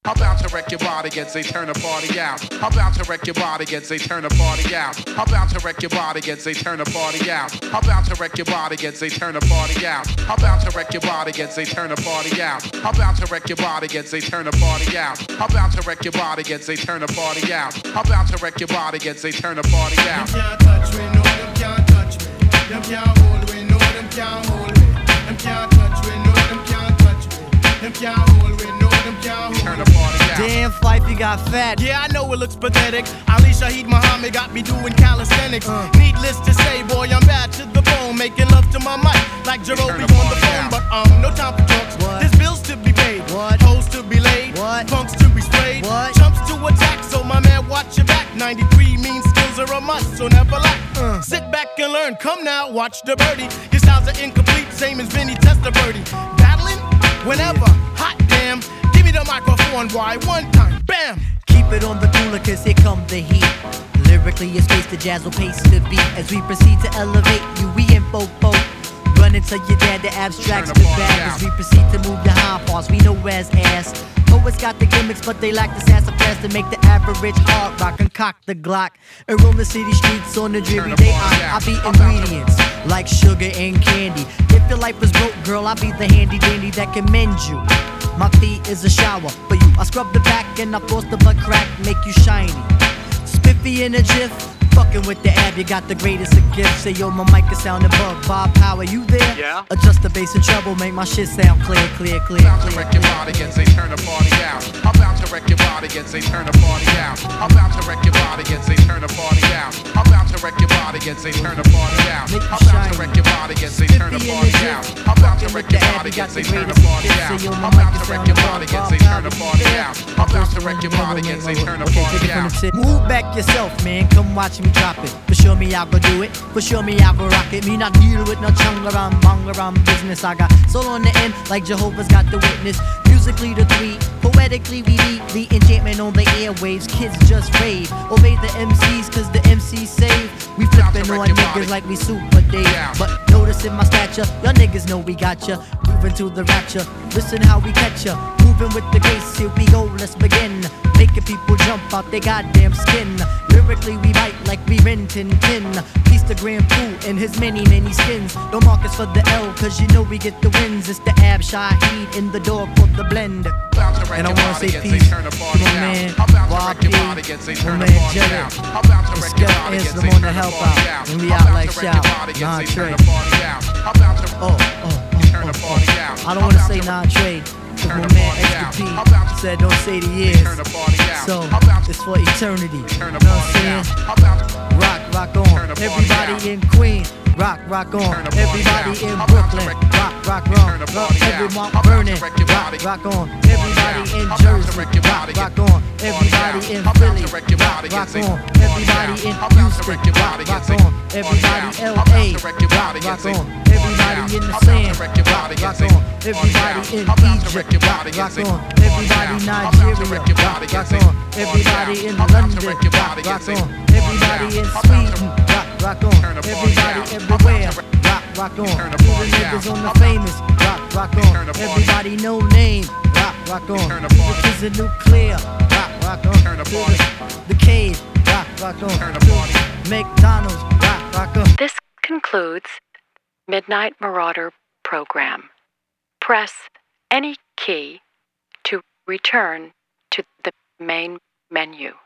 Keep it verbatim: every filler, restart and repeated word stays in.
I'm about to wreck your body and say turn the party out. I'm about to wreck your body and say turn the party out. I'm about to wreck your body and say turn the party out. I'm about to wreck your body and say turn the party out. I'm about to wreck your body and say turn the party out. I'm about to wreck your body and say turn the party out. I'm about to wreck your body and say turn the party out. I'm about to wreck your body and say turn the party out. Them can't touch me, no, them can't touch me. Them can't hold me, no, them can't hold me. Them can't touch me, no, them can't touch me. Them can't hold me, no, them can't hold me. Turn the party out. Damn, Fife, you got fat. Yeah, I know it looks pathetic. Ali Shaheed Muhammad got me doing calisthenics. Uh. Needless to say, boy, I'm bad to the bone, making love to my mic like Jerobi on the phone. But um, no time for talks. What? There's bills to be paid, What? hoes to be laid, What? punks to be sprayed, What? chumps to attack. So my man, watch your back. ninety-three mean skills are a must, so never lack. Uh. Sit back and learn. Come now, watch the birdie. Your styles are incomplete, same as Vinny Testaverde. Battling whenever, hot damn. Give me the microphone, boy, one time, bam. Keep it on the cooler, cause here come the heat. Lyrically, it's space the jazz will pace the beat. As we proceed to elevate you, we in fofo. Run into your dad, the abstracts the bag. As we proceed to move the high parts, we know as ass. Poets got the gimmicks, but they lack the sass of fast to make the average hard rock and cock the Glock. And roam the city streets on a dreary day. I, I be ingredients like sugar and candy. If your life is broke, girl, I'll be the handy dandy that can mend you. My feet is a shower for you. I scrub the back and I force the butt crack, make you shiny. Spiffy in a jiff, fucking with the ab, you got the greatest of gifts. Say yo, my mic is sounding bug. Bob Power, you there? Yeah. Adjust the bass and treble, make my shit sound clear, clear, clear, I'm about to clear. wreck your body and say turn the party out. I'm about to wreck your body and say turn the party out. I'm about to wreck your body and say turn the party out. I'm about to wreck your body and say turn the party out. Make you I'm about to shiny. wreck your body and say turn the Spiffy in party the out. drip, I'm about to fucking wreck with your the ab, body you got and say the turn the greatest party of gifts. out. Say yo, my I'm mic about is to wreck sounding your bug. body and Bob say turn the Power, party you there? out. I'm about to wreck your body and say turn the Okay, party take it from out. the tip. Move back yourself, man. Come watch me drop it. For sure me, I go do it. For sure me, I go rock it. Me not deal with no chungaram, bangaram business. I got soul on the end, like Jehovah's got the witness. Musically the three, poetically we lead the enchantment on the airwaves. Kids just rave, obey the M Cs cause the M Cs save. We flipping on niggas like we Super Dave. But noticing my stature, y'all niggas know we got ya. Moving to the rapture, listen how we catch ya. Moving with the grace, here we go, let's begin. Making people jump out their goddamn skin. Lyrically we bite like we Rin Tin Tin. Piece the Grand Pooh in his many, many skins. Don't mark us for the L, cause you know we get the wins. It's the Ab Shaheed in the door for the blend. And I wanna say peace to my man Y P, my man Jared, and Skep Anselm on the help out. And we out like shout, Nah Trey. Oh, oh, oh, oh, oh. I don't wanna say Nah Trey, cause my man X P said don't say the years. So, it's for eternity. You know what I'm saying? Rock, rock on. Everybody in Queen. Rock, rock on. Everybody in Brooklyn. Rock, rock on. Rock, everyone burning. Rock, rock on. Everybody in Jersey. Rock, rock on. Everybody in Philly. Rock, rock on. Everybody in Houston. Rock, rock on. Everybody L A. Rock, rock on. Everybody in the sand. Rock, rock on. Everybody in Egypt. Rock, rock on. Everybody Nigeria. Rock, rock on. Everybody in London. Rock, rock on. Everybody in Sweden. Rock, rock on. Everybody everywhere. Rock, rock on. To the niggas on the famous. Rock, rock on. Everybody no name. Rock, rock on. To the kids in Nuclear. Rock, rock on. To the, the cave. Rock, rock on. To McDonald's. Rock, rock on. This concludes Midnight Marauder program. Press any key to return to the main menu.